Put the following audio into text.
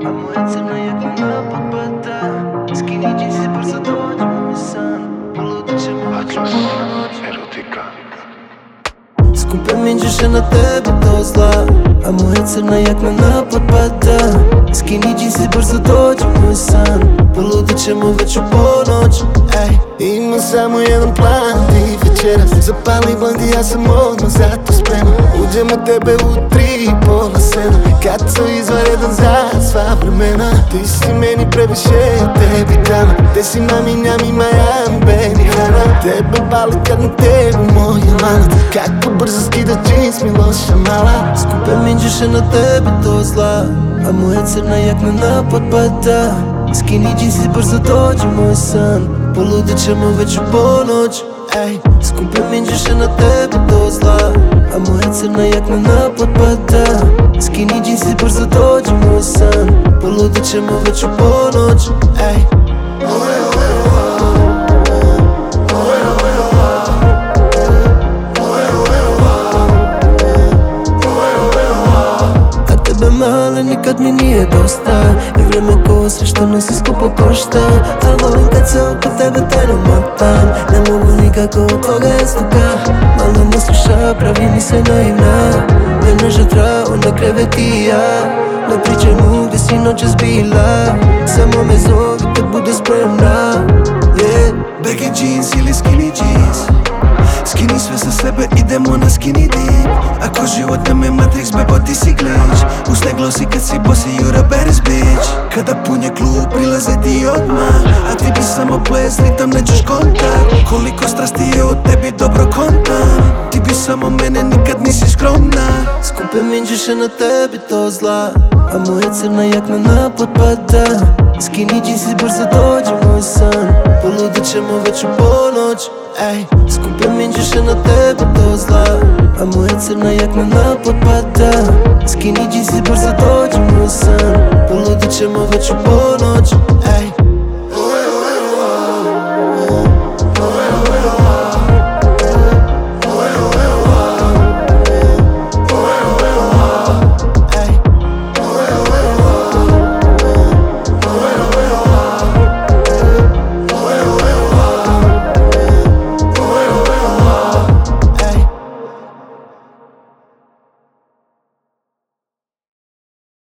a moja crna jakna potpada. Skinny jeansy brzo dođe moj san. Poludit ćemo već u ponoć. Skupe minđuše na tebi do zla, a moja crna jakna na potpada. Skinny jeansy brzo dođe moj san. Poludit ćemo već u ponoć. Imam samo jedan plan, ti večeras zapali blandi, ja sam odmah za to spreman. Uđem u tebe u 6:30, kad su izvanredan za sva vremena. Ti si meni previše, tebi dama, te si mami njami majambe ni hrana. Tebe bali kad na tebu moja mana, kako brzo skida džins mi loša mala. Skupe minđuše na tebi do zla, a moja crna jakna na potpada. Skinny jeansy brzo dođe moj san. Poludit ćemo već u ponoć. Skupe minđuše na tebi do zla, a moja crna jakna na potpada. Skinny jeansy brzo dođe moj san. Poludit ćemo već u ponoć. Male, nikad mi nije dosta. I vreme ko sve što nosi skupo košta. Al volim kad se oko tebe teno motam. Ne mogu nikako od toga estuka. Malo me sluša, pravi mi se naivna. Jedna žatra, onda krevet i ja. Ne pričaj mu gdje si noćas bila. Samo me zovi kad bude spremna. Baggy jeans ili skinny jeans. Skinny sve za sebe, idemo na skinny dip. Ako život nam je Matrix, bebo ti si glitch. Usne glosi kad si bossy, you're a baddest bitch. Kada punje klub, prilaze ti odmah. A ti bi samo ples, ritam nećeš kontakt. Koliko strasti je u tebi, dobro kontam. Ti bi samo mene, nikad nisi skromna. Skupe minđuše na tebi do zla, a moja crna jakna na potpada. Skinny jeansy brzo dođe moj san. Poludit ćemo već u ponoć. Skupe minđuše na tebi do zla, a moja crna jakna na potpada. Skinny jeansy brzo dođe moj san. Poludit ćemo već u ponoć.